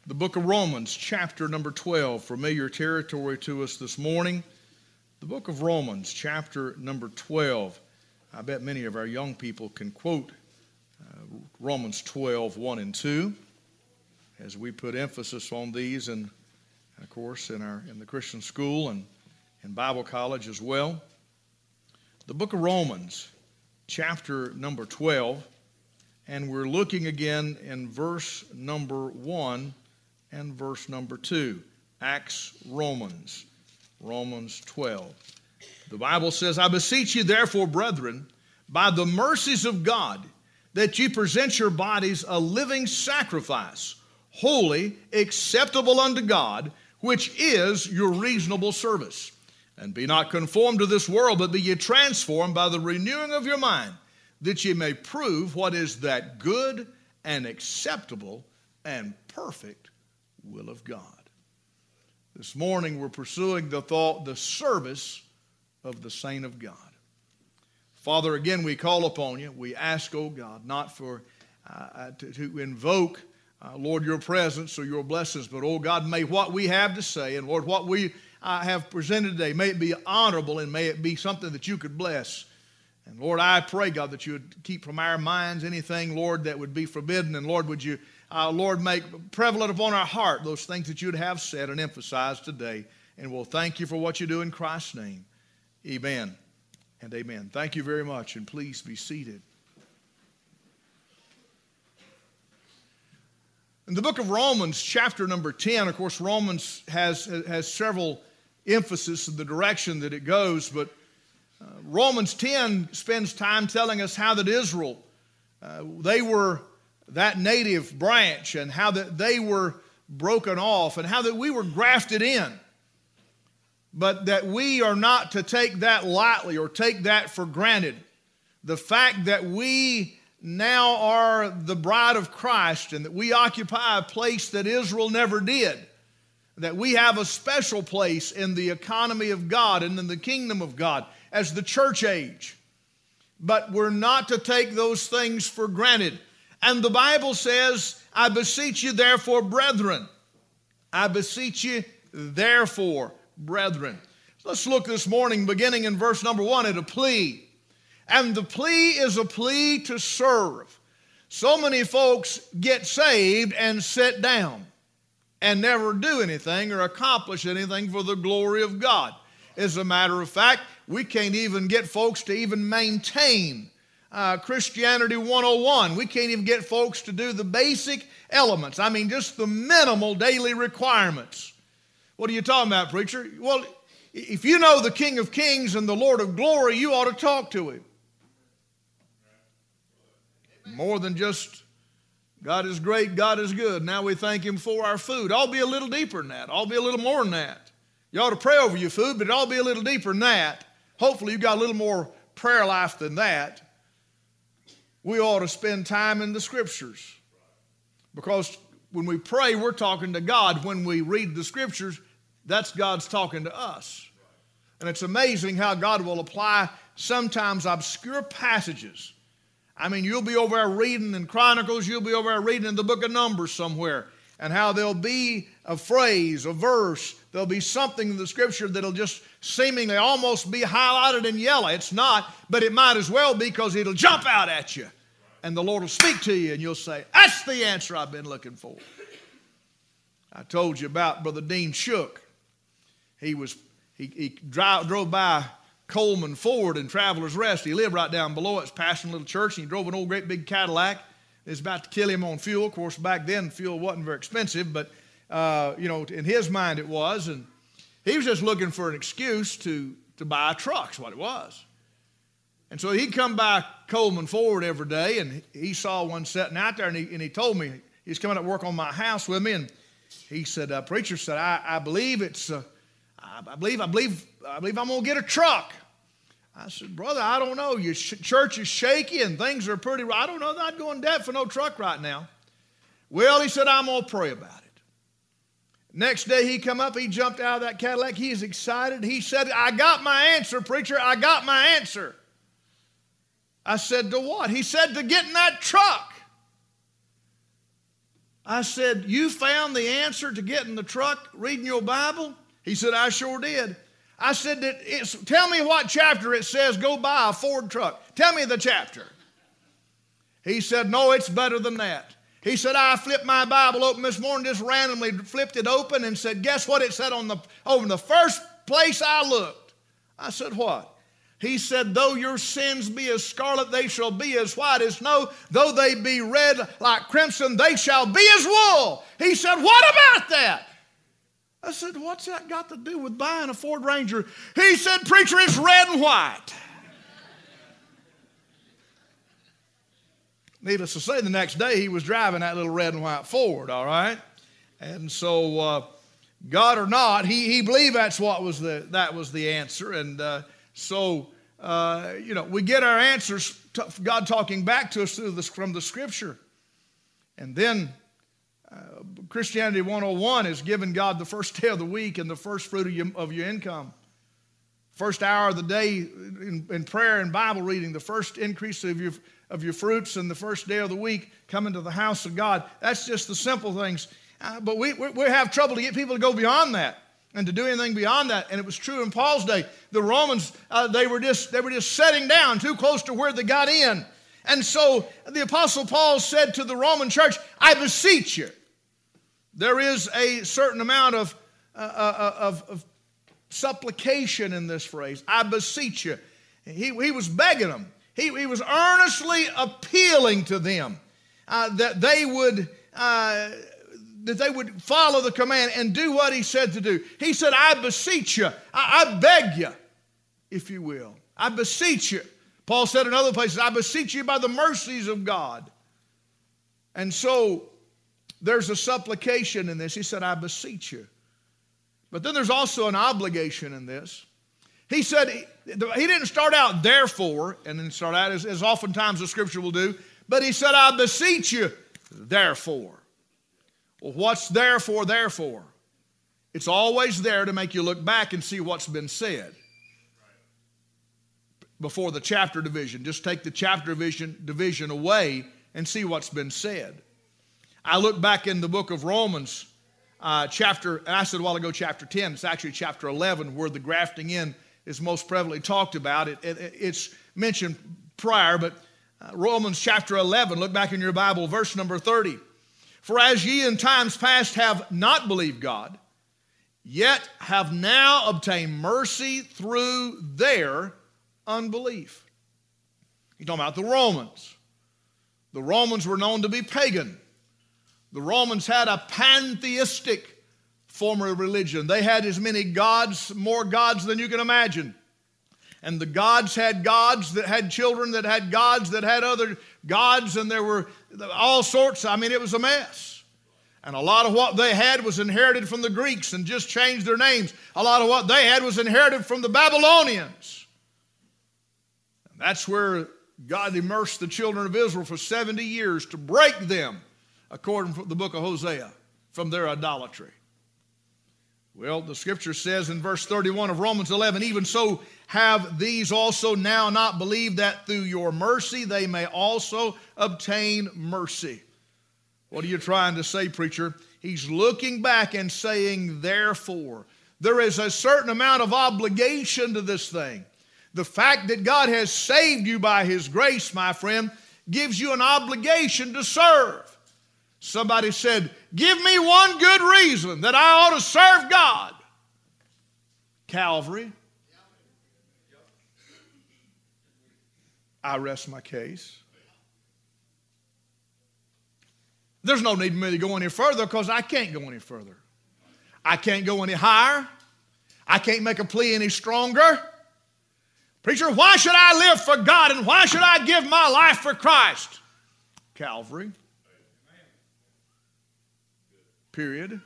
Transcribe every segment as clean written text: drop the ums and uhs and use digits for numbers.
The book of Romans, chapter number 12, familiar territory to us this morning. The book of Romans, chapter number 12. I bet many of our young people can quote Romans 12, 1 and 2, as we put emphasis on these, and of course in the Christian school and in Bible college as well. The book of Romans, chapter number 12, and we're looking again in verse number 1 and verse number 2. Romans 12. The Bible says, I beseech you therefore, brethren, by the mercies of God, that ye present your bodies a living sacrifice, holy, acceptable unto God, which is your reasonable service. And be not conformed to this world, but be ye transformed by the renewing of your mind, that ye may prove what is that good and acceptable and perfect will of God. This morning we're pursuing the service of the saint of God. Father, again we call upon you. We ask, oh God, not for to invoke, Lord, your presence or your blessings, but, oh God, may what we have to say and, Lord, what we have presented today, may it be honorable and may it be something that you could bless. And, Lord, I pray, God, that you would keep from our minds anything, Lord, that would be forbidden. And, Lord, would you, Lord, make prevalent upon our heart those things that you'd have said and emphasized today. And we'll thank you for what you do in Christ's name. Amen and amen. Thank you very much, and please be seated. In the book of Romans, chapter number 10, of course, Romans has several emphasis in the direction that it goes, but Romans 10 spends time telling us how that Israel, they were that native branch, and how that they were broken off, and how that we were grafted in. But that we are not to take that lightly or take that for granted. The fact that we now are the bride of Christ, and that we occupy a place that Israel never did. That we have a special place in the economy of God and in the kingdom of God as the church age. But we're not to take those things for granted. And the Bible says, I beseech you therefore, brethren. I beseech you therefore, brethren. Let's look this morning, beginning in verse number 1, at a plea. And the plea is a plea to serve. So many folks get saved and sit down and never do anything or accomplish anything for the glory of God. As a matter of fact, we can't even get folks to even maintain Christianity 101. We can't even get folks to do the basic elements. I mean, just the minimal daily requirements. What are you talking about, preacher? Well, if you know the King of Kings and the Lord of Glory, you ought to talk to him. More than just, God is great, God is good. Now we thank him for our food. I'll be a little deeper than that. I'll be a little more than that. You ought to pray over your food, but I'll be a little deeper than that. Hopefully you've got a little more prayer life than that. We ought to spend time in the Scriptures. Because when we pray, we're talking to God. When we read the Scriptures, that's God's talking to us. And it's amazing how God will apply sometimes obscure passages. I mean, you'll be over there reading in Chronicles, you'll be over there reading in the book of Numbers somewhere, and how there'll be a phrase, a verse, there'll be something in the Scripture that'll just seemingly almost be highlighted in yellow. It's not, but it might as well be, because it'll jump out at you. And the Lord will speak to you, and you'll say, that's the answer I've been looking for. I told you about Brother Dean Shook. He drove by Coleman Ford and Traveler's Rest. He lived right down below. It's passing a little church, and he drove an old great big Cadillac. It was about to kill him on fuel. Of course, back then fuel wasn't very expensive, but in his mind it was. And he was just looking for an excuse to buy a truck. That's what it was. And so he'd come by Coleman Ford every day, and he saw one sitting out there, and he told me, he's coming up to work on my house with me, and he said, preacher said, I believe I'm going to get a truck. I said, brother, I don't know. Your church is shaky and things are pretty, I don't know that I'd go in debt for no truck right now. Well, he said, I'm going to pray about it. Next day he come up, he jumped out of that Cadillac. He is excited. He said, I got my answer, preacher. I got my answer. I said, to what? He said, to get in that truck. I said, you found the answer to getting the truck reading your Bible? He said, I sure did. I said, tell me what chapter it says go buy a Ford truck. Tell me the chapter. He said, no, it's better than that. He said, I flipped my Bible open this morning, just randomly flipped it open and said, guess what it said on the first place I looked? I said, what? He said, though your sins be as scarlet, they shall be as white as snow. Though they be red like crimson, they shall be as wool. He said, what about that? I said, what's that got to do with buying a Ford Ranger? He said, preacher, it's red and white. Needless to say, the next day he was driving that little red and white Ford, all right? And so, God or not, he believed that was the answer. And we get our answers, God talking back to us from the Scripture. And then Christianity 101 is giving God the first day of the week and the first fruit of your income. First hour of the day in prayer and Bible reading, the first increase of your fruits, and the first day of the week coming to the house of God. That's just the simple things. But we have trouble to get people to go beyond that and to do anything beyond that. And it was true in Paul's day. The Romans, they were just setting down too close to where they got in. And so the Apostle Paul said to the Roman church, I beseech you. There is a certain amount of supplication in this phrase. I beseech you. He was begging them. He was earnestly appealing to them that they would follow the command and do what he said to do. He said, I beseech you. I beg you, if you will. I beseech you. Paul said in other places, I beseech you by the mercies of God. And so there's a supplication in this. He said, I beseech you. But then there's also an obligation in this. He said, he didn't start out therefore, and then start out as oftentimes the Scripture will do, but he said, I beseech you, therefore. Well, what's therefore? It's always there to make you look back and see what's been said before the chapter division. Just take the chapter division away and see what's been said. I look back in the book of Romans, I said a while ago chapter 10. It's actually chapter 11 where the grafting in is most prevalently talked about. It's mentioned prior, but Romans chapter 11, look back in your Bible, verse number 30. For as ye in times past have not believed God, yet have now obtained mercy through their unbelief. He's talking about the Romans. The Romans were known to be pagan. The Romans had a pantheistic form of religion. They had as many gods, more gods than you can imagine. And the gods had gods that had children that had gods that had other gods, and there were all sorts. I mean, it was a mess. And a lot of what they had was inherited from the Greeks and just changed their names. A lot of what they had was inherited from the Babylonians. And that's where God immersed the children of Israel for 70 years to break them, according to the book of Hosea, from their idolatry. Well, the Scripture says in verse 31 of Romans 11, even so have these also now not believed, that through your mercy they may also obtain mercy. What are you trying to say, preacher? He's looking back and saying, therefore. There is a certain amount of obligation to this thing. The fact that God has saved you by His grace, my friend, gives you an obligation to serve. Somebody said, give me one good reason that I ought to serve God. Calvary. I rest my case. There's no need for me to go any further because I can't go any further. I can't go any higher. I can't make a plea any stronger. Preacher, why should I live for God and why should I give my life for Christ? Calvary. Period.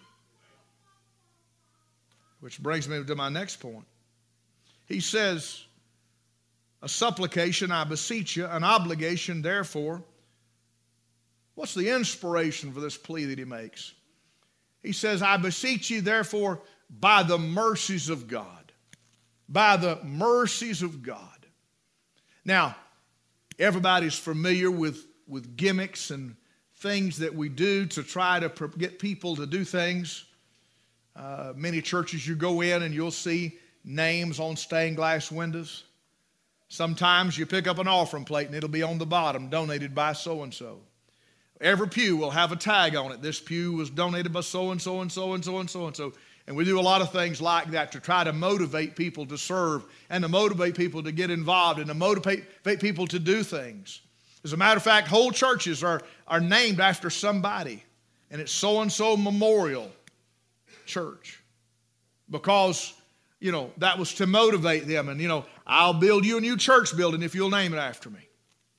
Which brings me to my next point. He says, a supplication, I beseech you, an obligation, therefore. What's the inspiration for this plea that he makes? He says, I beseech you, therefore, by the mercies of God. By the mercies of God. Now, everybody's familiar with gimmicks and things that we do to try to get people to do things. Many churches you go in and you'll see names on stained glass windows. Sometimes you pick up an offering plate and it'll be on the bottom, donated by so-and-so. Every pew will have a tag on it. This pew was donated by so-and-so and so-and-so and so-and-so. And we do a lot of things like that to try to motivate people to serve and to motivate people to get involved and to motivate people to do things. As a matter of fact, whole churches are named after somebody. And it's so-and-so Memorial Church. Because, that was to motivate them. And, I'll build you a new church building if you'll name it after me.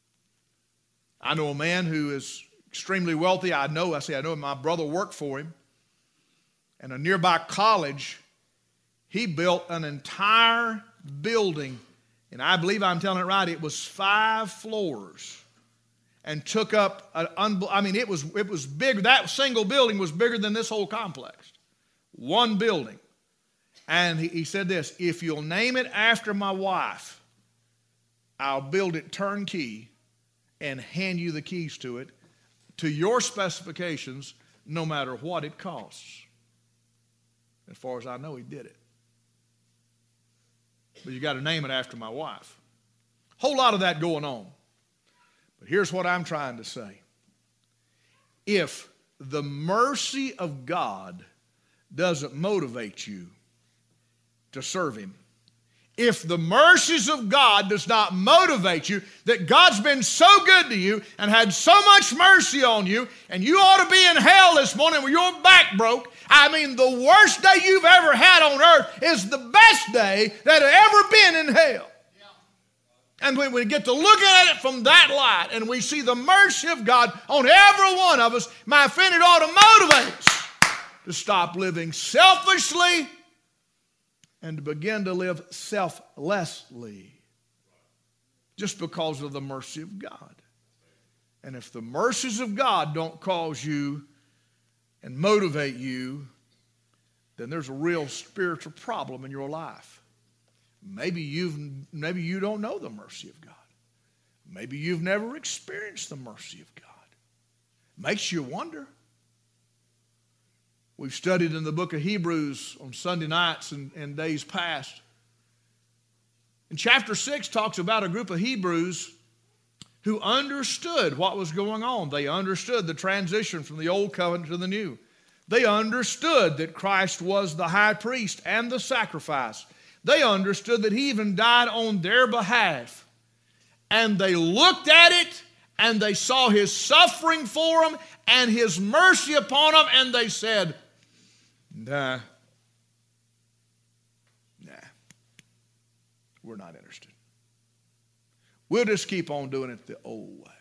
I know a man who is extremely wealthy. I know my brother worked for him. And a nearby college, he built an entire building. And I believe I'm telling it right, it was 5 floors. And took up, it was big. That single building was bigger than this whole complex. One building. And he said this, if you'll name it after my wife, I'll build it turnkey and hand you the keys to it, to your specifications, no matter what it costs. As far as I know, he did it. But you got to name it after my wife. Whole lot of that going on. But here's what I'm trying to say. If the mercy of God doesn't motivate you to serve Him, if the mercies of God does not motivate you, that God's been so good to you and had so much mercy on you, and you ought to be in hell this morning with your back broke. The worst day you've ever had on earth is the best day that had ever been in hell. And when we get to look at it from that light and we see the mercy of God on every one of us, my friend, it ought to motivate us to stop living selfishly and to begin to live selflessly just because of the mercy of God. And if the mercies of God don't cause you and motivate you, then there's a real spiritual problem in your life. Maybe you don't know the mercy of God. Maybe you've never experienced the mercy of God. Makes you wonder. We've studied in the book of Hebrews on Sunday nights and days past. And chapter 6 talks about a group of Hebrews who understood what was going on. They understood the transition from the old covenant to the new. They understood that Christ was the high priest and the sacrifice. They understood that He even died on their behalf. And they looked at it and they saw His suffering for them and His mercy upon them, and they said, Nah, we're not interested. We'll just keep on doing it the old way.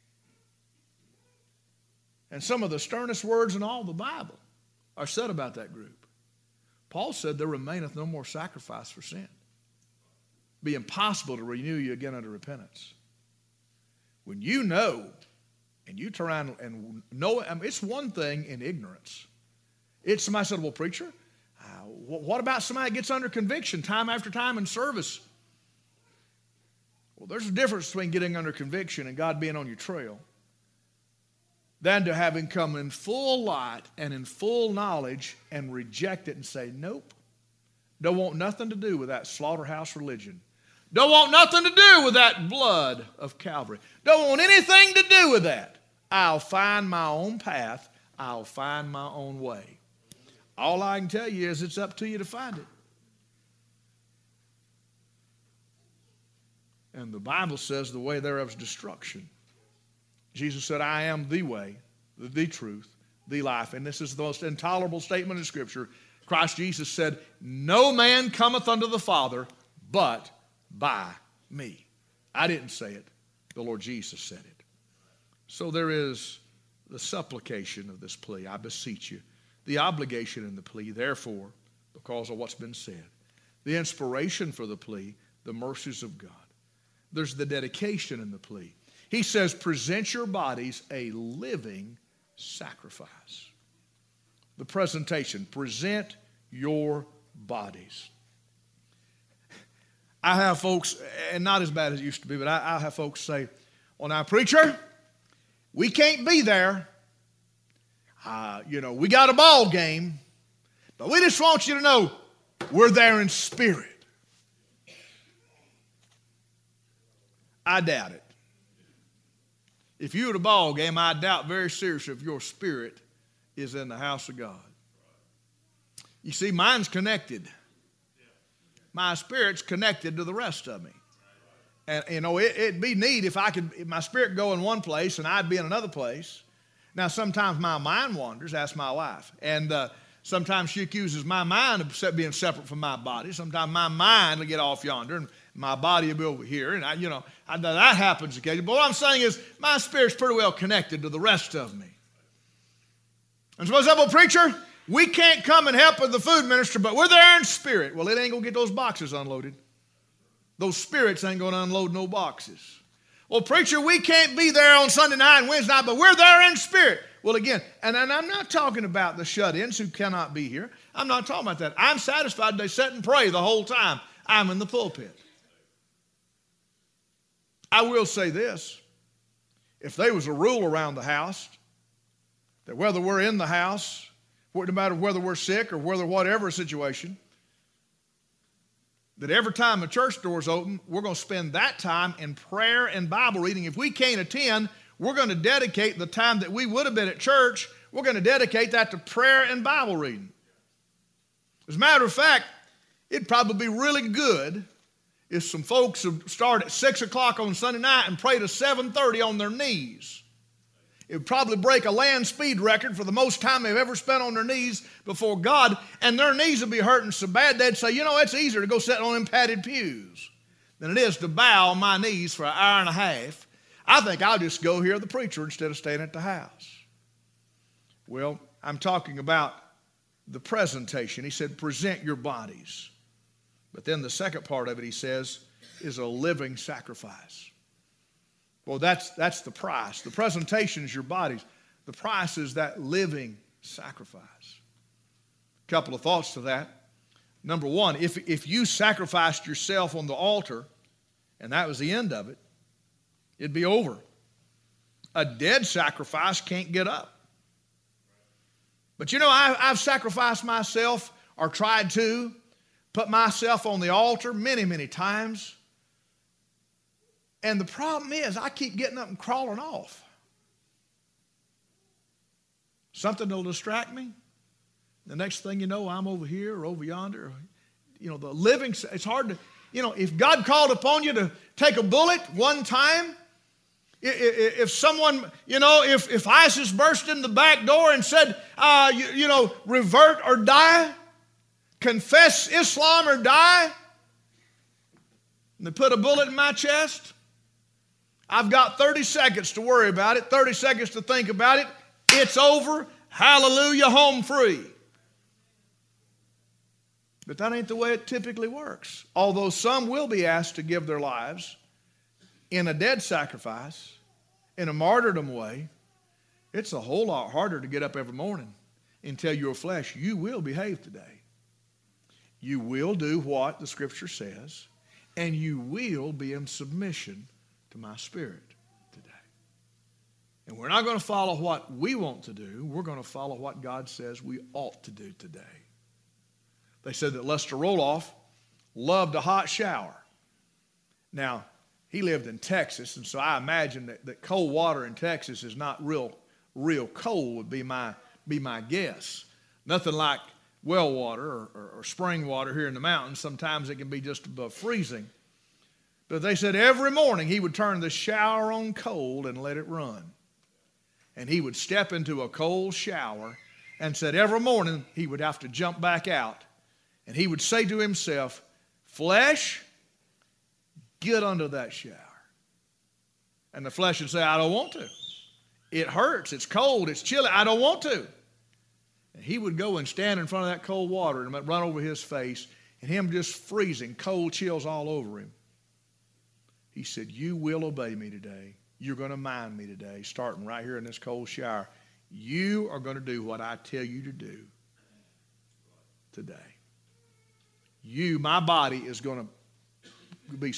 And some of the sternest words in all the Bible are said about that group. Paul said, there remaineth no more sacrifice for sin. It'd be impossible to renew you again unto repentance. When you know, and you turn around and know, it's one thing in ignorance. It's somebody said, well, preacher, what about somebody that gets under conviction time after time in service? Well, there's a difference between getting under conviction and God being on your trail than to having come in full light and in full knowledge and reject it and say, nope, don't want nothing to do with that slaughterhouse religion. Don't want nothing to do with that blood of Calvary. Don't want anything to do with that. I'll find my own path. I'll find my own way. All I can tell you is it's up to you to find it. And the Bible says the way thereof is destruction. Jesus said, I am the way, the truth, the life. And this is the most intolerable statement in Scripture. Christ Jesus said, no man cometh unto the Father but by me. I didn't say it. The Lord Jesus said it. So there is the supplication of this plea. I beseech you. The obligation in the plea, therefore, because of what's been said. The inspiration for the plea, the mercies of God. There's the dedication in the plea. He says, present your bodies a living sacrifice. The presentation, present your bodies. I have folks, and not as bad as it used to be, but I have folks say, well, now, preacher, we can't be there We got a ball game, but we just want you to know we're there in spirit. I doubt it. If you're at a ball game, I doubt very seriously if your spirit is in the house of God. You see, mine's connected. My spirit's connected to the rest of me. And, it'd be neat if my spirit go in one place and I'd be in another place. Now, sometimes my mind wanders. Ask my wife. And sometimes she accuses my mind of being separate from my body. Sometimes my mind will get off yonder and my body will be over here. And, that happens occasionally. But what I'm saying is my spirit's pretty well connected to the rest of me. And so, well, preacher, we can't come and help with the food ministry, but we're there in spirit. Well, it ain't going to get those boxes unloaded. Those spirits ain't going to unload no boxes. Well, preacher, we can't be there on Sunday night and Wednesday night, but we're there in spirit. Well, again, and I'm not talking about the shut-ins who cannot be here. I'm not talking about that. I'm satisfied they sit and pray the whole time I'm in the pulpit. I will say this. If there was a rule around the house that whether we're in the house, no matter whether we're sick or whether whatever situation, that every time the church door's open, we're going to spend that time in prayer and Bible reading. If we can't attend, we're going to dedicate the time that we would have been at church, we're going to dedicate that to prayer and Bible reading. As a matter of fact, it'd probably be really good if some folks would start at 6 o'clock on Sunday night and pray to 7:30 on their knees. It would probably break a land speed record for the most time they've ever spent on their knees before God, and their knees would be hurting so bad they'd say, it's easier to go sit on them padded pews than it is to bow on my knees for an hour and a half. I think I'll just go hear the preacher instead of staying at the house. Well, I'm talking about the presentation. He said, present your bodies. But then the second part of it, he says, is a living sacrifice. Well, that's the price. The presentation is your bodies. The price is that living sacrifice. A couple of thoughts to that. Number one, if you sacrificed yourself on the altar and that was the end of it, it'd be over. A dead sacrifice can't get up. But I've sacrificed myself or tried to put myself on the altar many, many times. And the problem is I keep getting up and crawling off. Something will distract me. The next thing you know, I'm over here or over yonder. The living, it's hard to, if God called upon you to take a bullet one time, if someone, if ISIS burst in the back door and said, revert or die, confess Islam or die, and they put a bullet in my chest, I've got 30 seconds to worry about it, 30 seconds to think about it. It's over. Hallelujah, home free. But that ain't the way it typically works. Although some will be asked to give their lives in a dead sacrifice, in a martyrdom way, it's a whole lot harder to get up every morning and tell your flesh, you will behave today. You will do what the Scripture says, and you will be in submission to my spirit today. And we're not going to follow what we want to do. We're going to follow what God says we ought to do today. They said that Lester Roloff loved a hot shower. Now, he lived in Texas, and so I imagine that cold water in Texas is not real cold would be my guess. Nothing like well water or spring water here in the mountains. Sometimes it can be just above freezing. But they said every morning he would turn the shower on cold and let it run. And he would step into a cold shower and said every morning he would have to jump back out. And he would say to himself, flesh, get under that shower. And the flesh would say, I don't want to. It hurts. It's cold. It's chilly. I don't want to. And he would go and stand in front of that cold water and it would run over his face and him just freezing, cold chills all over him. He said, you will obey me today. You're going to mind me today, starting right here in this cold shower. You are going to do what I tell you to do today. My body is going to be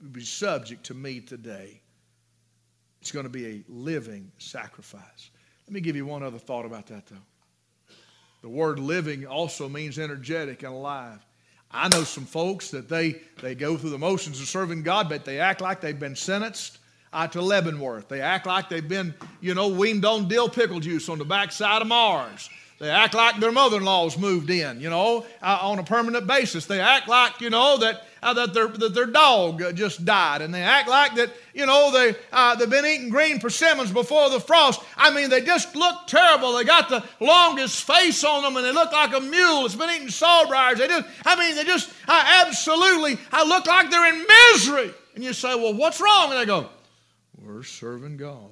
subject to me today. It's going to be a living sacrifice. Let me give you one other thought about that, though. The word living also means energetic and alive. I know some folks that they go through the motions of serving God, but they act like they've been sentenced to Leavenworth. They act like they've been, weaned on dill pickle juice on the backside of Mars. They act like their mother-in-law's moved in, on a permanent basis. They act like, that their dog just died. And they act like that, they've been eating green persimmons before the frost. I mean, they just look terrible. They got the longest face on them, and they look like a mule that's been eating sawbriars. They just absolutely look like they're in misery. And you say, well, what's wrong? And they go, we're serving God.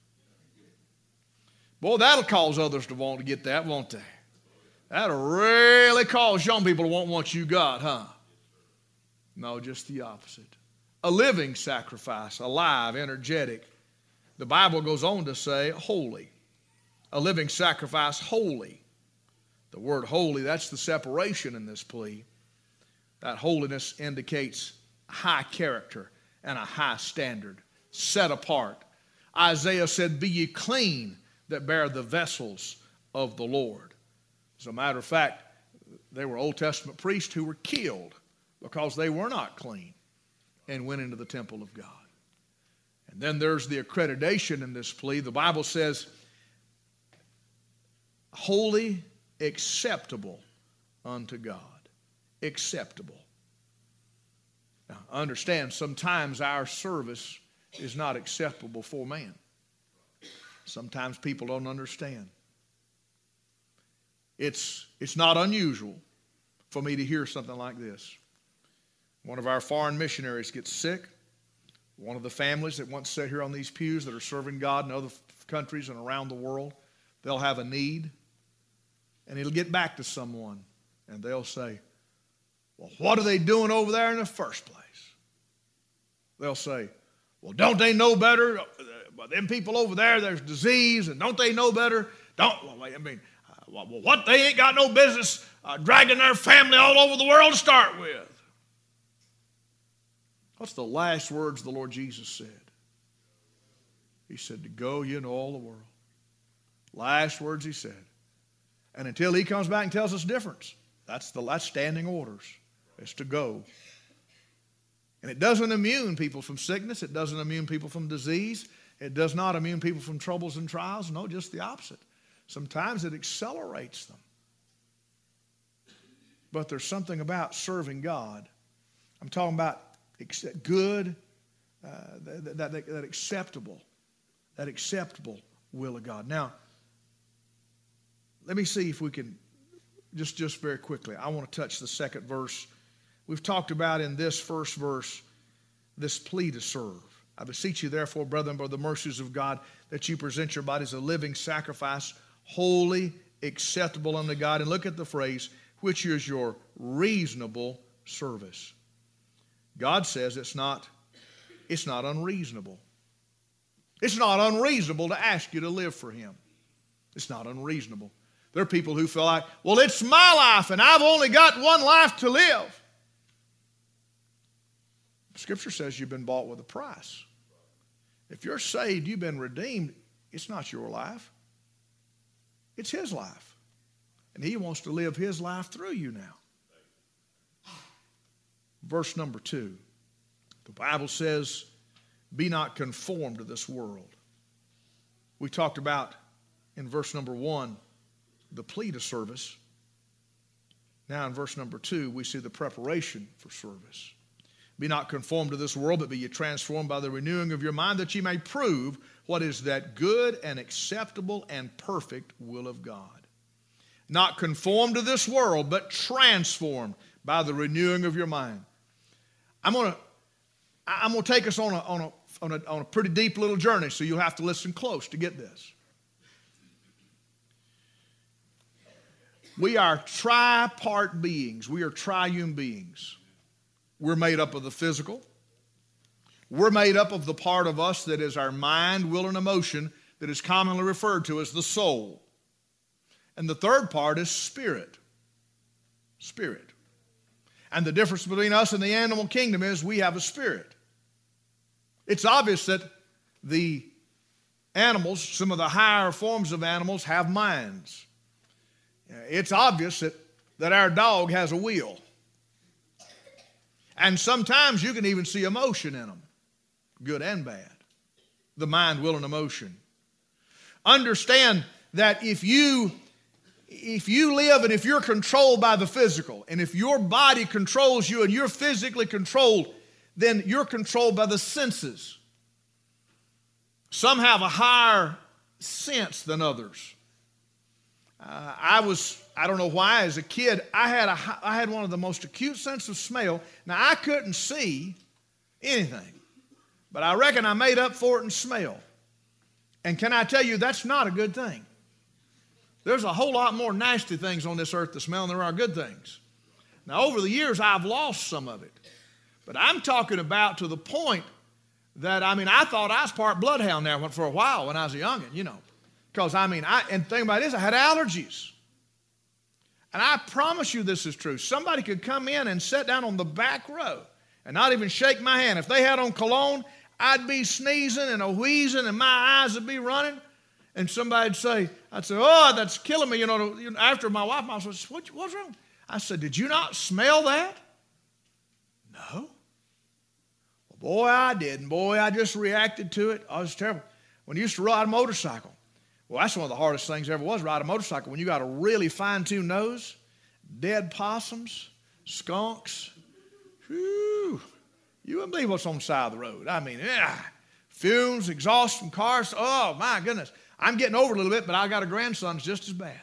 Boy, that'll cause others to want to get that, won't they? That'll really cause young people to want what you got, huh? No, just the opposite. A living sacrifice, alive, energetic. The Bible goes on to say holy. A living sacrifice, holy. The word holy, that's the separation in this plea. That holiness indicates high character and a high standard, set apart. Isaiah said, be ye clean that bear the vessels of the Lord. As a matter of fact, there were Old Testament priests who were killed because they were not clean and went into the temple of God. And then there's the accreditation in this plea. The Bible says, holy, acceptable unto God. Acceptable. Now, understand, sometimes our service is not acceptable before man. Sometimes people don't understand. It's not unusual for me to hear something like this. One of our foreign missionaries gets sick. One of the families that once sat here on these pews that are serving God in other countries and around the world, they'll have a need, and it'll get back to someone, and they'll say, well, what are they doing over there in the first place? They'll say, well, don't they know better? Them people over there, there's disease, and don't they know better? What? They ain't got no business dragging their family all over the world to start with. What's the last words the Lord Jesus said? He said, to go ye into all the world. Last words he said. And until he comes back and tells us difference, that's standing orders. It's to go. And it doesn't immune people from sickness. It doesn't immune people from disease. It does not immune people from troubles and trials. No, just the opposite. Sometimes it accelerates them. But there's something about serving God. I'm talking about good, that acceptable will of God. Now, let me see if we can, just very quickly, I want to touch the second verse. We've talked about in this first verse, this plea to serve. I beseech you, therefore, brethren, by the mercies of God, that you present your bodies a living sacrifice, holy, acceptable unto God. And look at the phrase, which is your reasonable service. God says it's not unreasonable. It's not unreasonable to ask you to live for Him. It's not unreasonable. There are people who feel like, well, it's my life and I've only got one life to live. Scripture says you've been bought with a price. If you're saved, you've been redeemed, it's not your life. It's His life. And He wants to live His life through you now. Verse number 2. The Bible says, be not conformed to this world. We talked about in verse number 1, the plea to service. Now in verse number 2, we see the preparation for service. Be not conformed to this world, but be ye transformed by the renewing of your mind, that ye may prove what is that good and acceptable and perfect will of God. Not conformed to this world, but transformed by the renewing of your mind. I'm going to take us on a pretty deep little journey, so you'll have to listen close to get this. We are tripart beings. We are triune beings. We're made up of the physical. We're made up of the part of us that is our mind, will, and emotion that is commonly referred to as the soul. And the third part is spirit. Spirit. And the difference between us and the animal kingdom is we have a spirit. It's obvious that the Animals, some of the higher forms of animals, have minds. It's obvious that our dog has a will. And sometimes you can even see emotion in them, good and bad. The mind, will, and emotion. Understand that if you live and if you're controlled by the physical, and if your body controls you and you're physically controlled, then you're controlled by the senses. Some have a higher sense than others. I don't know why, as a kid, I had one of the most acute sense of smell. Now, I couldn't see anything, but I reckon I made up for it in smell. And can I tell you, that's not a good thing. There's a whole lot more nasty things on this earth to smell than there are good things. Now, over the years, I've lost some of it. But I'm talking about to the point that, I thought I was part bloodhound there for a while when I was a youngin', Because, and the thing about it is, I had allergies. And I promise you this is true. Somebody could come in and sit down on the back row and not even shake my hand. If they had on cologne, I'd be sneezing and a wheezing and my eyes would be running. And somebody'd say, I'd say, oh, that's killing me. After my wife, I said, what's wrong? I said, did you not smell that? No. Well, boy, I did. And boy, I just reacted to it. I was terrible. When I used to ride a motorcycle, well, that's one of the hardest things ever was, ride a motorcycle. When you got a really fine-tuned nose, dead possums, skunks, whew, you wouldn't believe what's on the side of the road. Fumes, exhaust from cars. Oh, my goodness. I'm getting over it a little bit, but I got a grandson that's just as bad.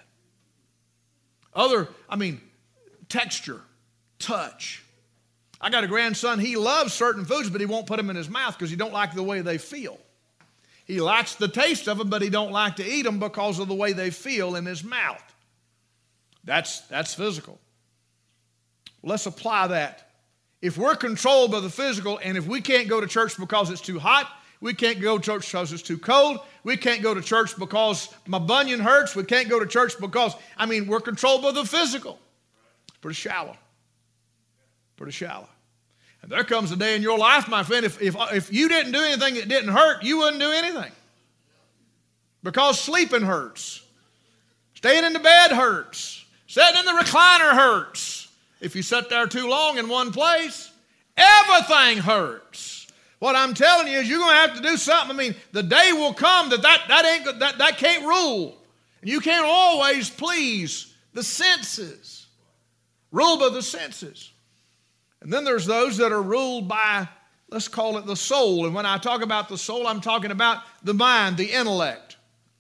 Texture, touch. I got a grandson, he loves certain foods, but he won't put them in his mouth because he don't like the way they feel. He likes the taste of them, but he don't like to eat them because of the way they feel in his mouth. That's physical. Let's apply that. If we're controlled by the physical, and if we can't go to church because it's too hot, we can't go to church because it's too cold, we can't go to church because my bunion hurts, we can't go to church because, we're controlled by the physical. Pretty shallow. Pretty shallow. And there comes a day in your life, my friend, if you didn't do anything that didn't hurt, you wouldn't do anything. Because sleeping hurts. Staying in the bed hurts. Sitting in the recliner hurts. If you sit there too long in one place, everything hurts. What I'm telling you is you're going to have to do something. The day will come that can't rule. And you can't always please the senses. Rule by the senses. And then there's those that are ruled by, let's call it the soul. And when I talk about the soul, I'm talking about the mind, the intellect.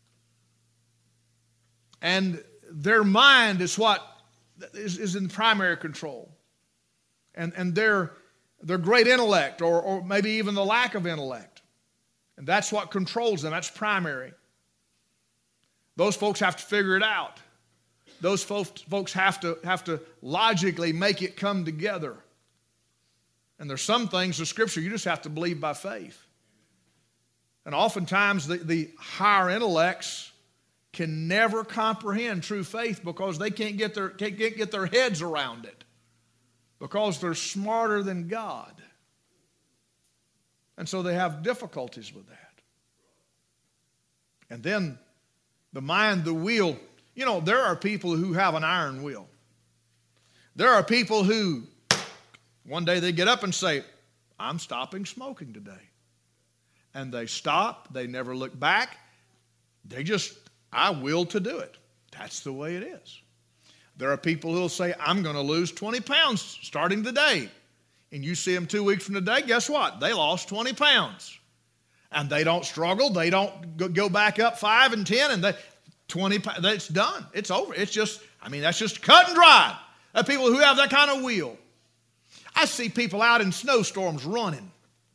And their mind is what is in primary control. And their great intellect, or maybe even the lack of intellect. And that's what controls them. That's primary. Those folks have to figure it out. Those folks have to logically make it come together. And there's some things in Scripture you just have to believe by faith. And oftentimes the higher intellects can never comprehend true faith because they can't get their heads around it. Because they're smarter than God. And so they have difficulties with that. And then the mind, the will. There are people who have an iron will. There are people who one day they get up and say, I'm stopping smoking today. And they stop. They never look back. I will to do it. That's the way it is. There are people who will say, I'm going to lose 20 pounds starting today. And you see them 2 weeks from today, guess what? They lost 20 pounds. And they don't struggle. They don't go back up 5 and 10. And it's done. It's over. It's just, that's just cut and dry. There are people who have that kind of will. I see people out in snowstorms running.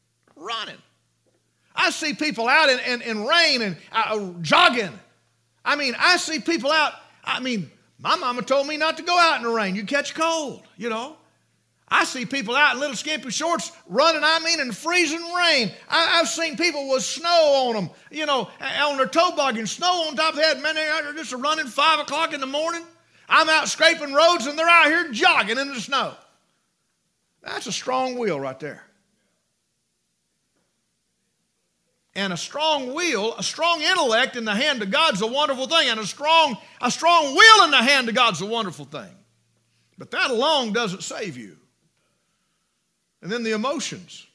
I see people out in rain and jogging. I see people out, my mama told me not to go out in the rain. You catch cold, I see people out in little skimpy shorts running, in freezing rain. I've seen people with snow on them, on their toboggan, snow on top of their head. Man, they're just running 5 o'clock in the morning. I'm out scraping roads and they're out here jogging in the snow. That's a strong will right there. And a strong will, a strong intellect in the hand of God's a wonderful thing. And a strong will in the hand of God's a wonderful thing. But that alone doesn't save you. And then the emotions.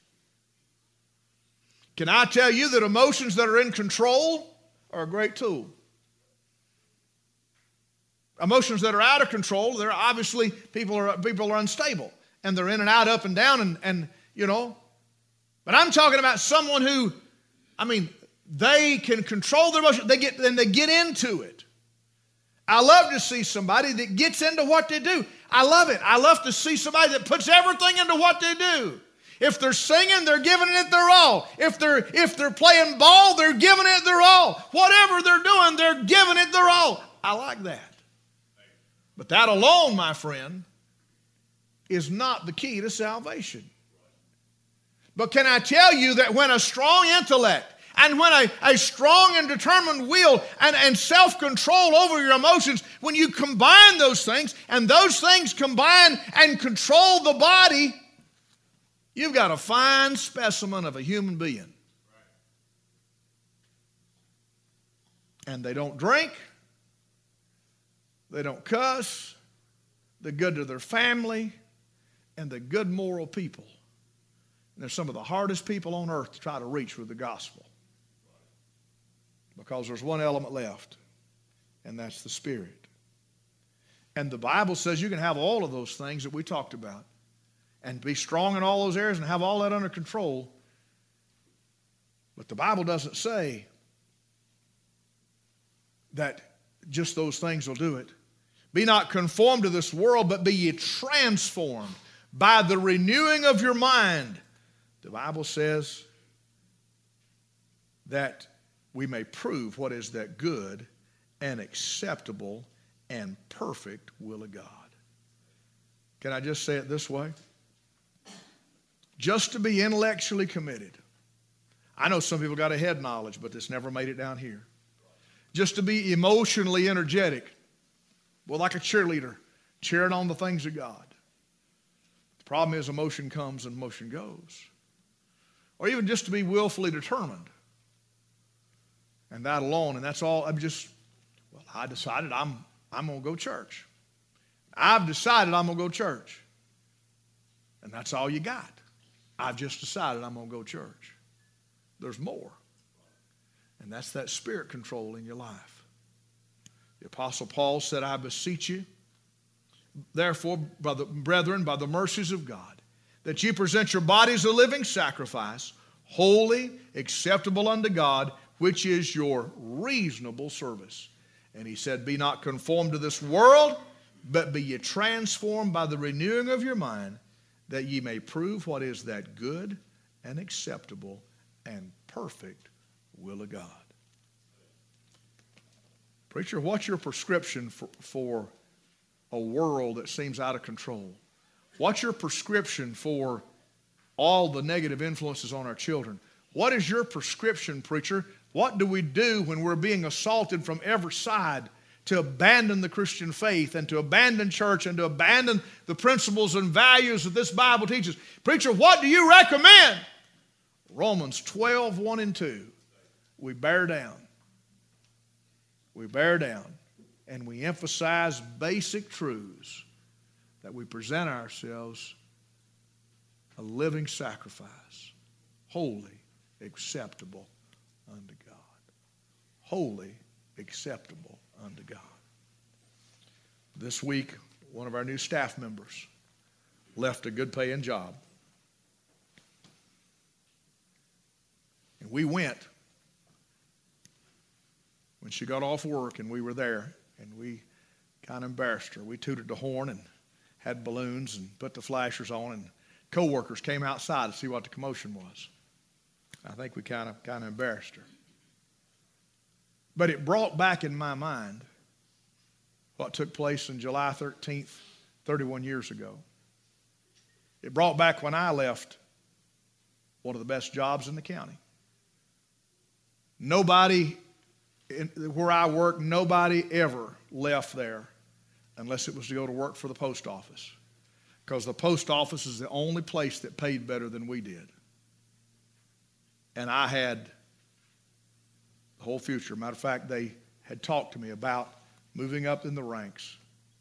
Can I tell you that emotions that are in control are a great tool? Emotions that are out of control, they're obviously, people are unstable. And they're in and out, up and down, and you know. But I'm talking about someone who, they can control their emotions. They get into it. I love to see somebody that gets into what they do. I love it. I love to see somebody that puts everything into what they do. If they're singing, they're giving it their all. If they're playing ball, they're giving it their all. Whatever they're doing, they're giving it their all. I like that. But that alone, my friend, is not the key to salvation. But can I tell you that when a strong intellect and when a strong and determined will and self-control over your emotions, when you combine those things and those things combine and control the body, you've got a fine specimen of a human being. And they don't drink. They don't cuss. They're good to their family. And they're good moral people. And they're some of the hardest people on earth to try to reach with the gospel. Because there's one element left. And that's the Spirit. And the Bible says you can have all of those things that we talked about. And be strong in all those areas and have all that under control. But the Bible doesn't say that just those things will do it. Be not conformed to this world, but be ye transformed by the renewing of your mind. The Bible says that we may prove what is that good and acceptable and perfect will of God. Can I just say it this way? Just to be intellectually committed. I know some people got a head knowledge, but it's never made it down here. Just to be emotionally energetic. Well, like a cheerleader, cheering on the things of God. The problem is emotion comes and emotion goes. Or even just to be willfully determined. And that alone, and that's all, I decided I'm going to go to church. I've decided I'm going to go to church. And that's all you got. I've just decided I'm going to go to church. There's more. And that's that spirit control in your life. The Apostle Paul said, I beseech you, therefore, brethren, by the mercies of God, that you present your bodies a living sacrifice, holy, acceptable unto God, which is your reasonable service. And he said, be not conformed to this world, but be ye transformed by the renewing of your mind, that ye may prove what is that good and acceptable and perfect will of God. Preacher, what's your prescription for a world that seems out of control? What's your prescription for all the negative influences on our children? What is your prescription, preacher? What do we do when we're being assaulted from every side to abandon the Christian faith and to abandon church and to abandon the principles and values that this Bible teaches? Preacher, what do you recommend? Romans 12, 1 and 2. We bear down. We bear down and we emphasize basic truths that we present ourselves a living sacrifice, holy, acceptable unto God. Holy, acceptable unto God. This week, one of our new staff members left a good paying job. And we went when she got off work, and we were there, and we kind of embarrassed her. We tooted the horn and had balloons and put the flashers on, and co-workers came outside to see what the commotion was. I think we kind of embarrassed her. But it brought back in my mind what took place on July 13th, 31 years ago. It brought back when I left one of the best jobs in the county. Nobody, where I work, nobody ever left there unless it was to go to work for the post office. Because the post office is the only place that paid better than we did. And I had the whole future. Matter of fact, they had talked to me about moving up in the ranks.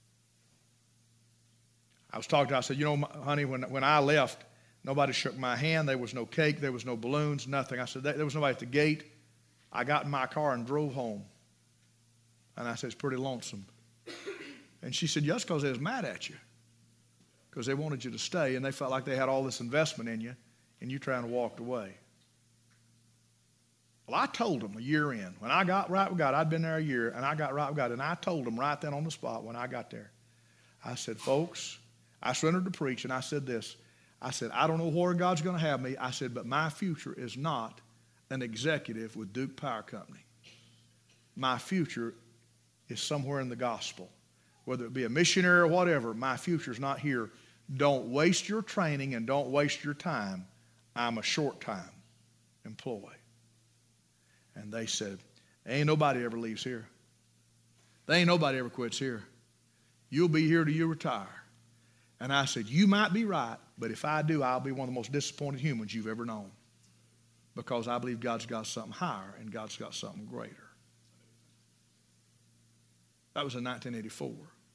I was talking to her, I said, you know, honey, when I left, nobody shook my hand. There was no cake. There was no balloons, nothing. I said, there was nobody at the gate. I got in my car and drove home. And I said, it's pretty lonesome. And she said, yes, because they was mad at you. Because they wanted you to stay, and they felt like they had all this investment in you, and you trying to walk away. Well, I told them a year in. When I got right with God, I'd been there a year, and I got right with God. And I told them right then on the spot when I got there. I said, folks, I surrendered to preach, and I said this. I said, I don't know where God's going to have me. I said, but my future is not an executive with Duke Power Company. My future is somewhere in the gospel. Whether it be a missionary or whatever, my future's not here. Don't waste your training and don't waste your time. I'm a short-time employee. And they said, ain't nobody ever leaves here. There ain't nobody ever quits here. You'll be here till you retire. And I said, you might be right, but if I do, I'll be one of the most disappointed humans you've ever known. Because I believe God's got something higher and God's got something greater. That was in 1984.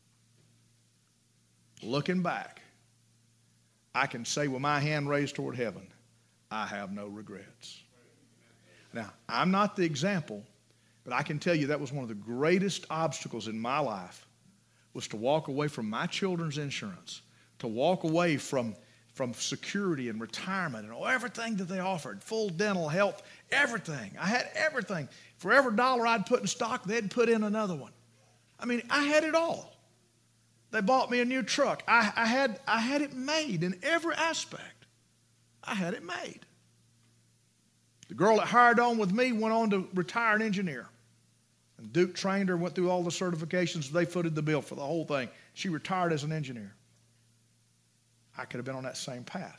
Looking back, I can say with my hand raised toward heaven, I have no regrets. Now, I'm not the example, but I can tell you that was one of the greatest obstacles in my life, was to walk away from my children's insurance, to walk away from security and retirement and everything that they offered, full dental health, everything. I had everything. For every dollar I'd put in stock, they'd put in another one. I mean, I had it all. They bought me a new truck. I had it made in every aspect. I had it made. The girl that hired on with me went on to retire an engineer. And Duke trained her, went through all the certifications. They footed the bill for the whole thing. She retired as an engineer. I could have been on that same path.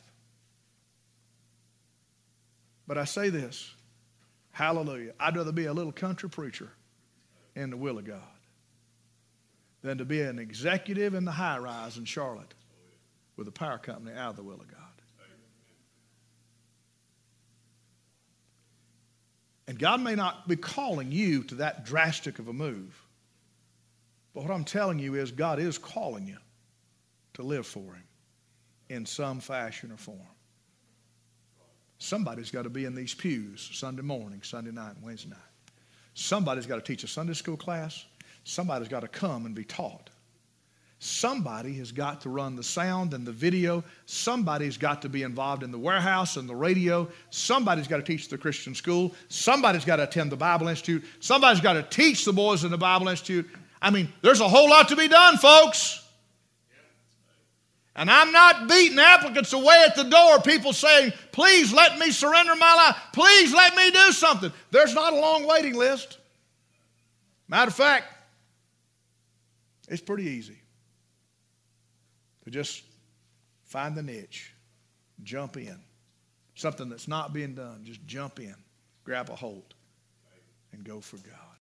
But I say this, hallelujah, I'd rather be a little country preacher in the will of God than to be an executive in the high rise in Charlotte with a power company out of the will of God. And God may not be calling you to that drastic of a move. But what I'm telling you is God is calling you to live for Him in some fashion or form. Somebody's got to be in these pews Sunday morning, Sunday night, and Wednesday night. Somebody's got to teach a Sunday school class. Somebody's got to come and be taught. Somebody has got to run the sound and the video. Somebody's got to be involved in the warehouse and the radio. Somebody's got to teach the Christian school. Somebody's got to attend the Bible Institute. Somebody's got to teach the boys in the Bible Institute. I mean, there's a whole lot to be done, folks. And I'm not beating applicants away at the door, people saying, please let me surrender my life. Please let me do something. There's not a long waiting list. Matter of fact, it's pretty easy to just find the niche, jump in. Something that's not being done, just jump in, grab a hold, and go for God.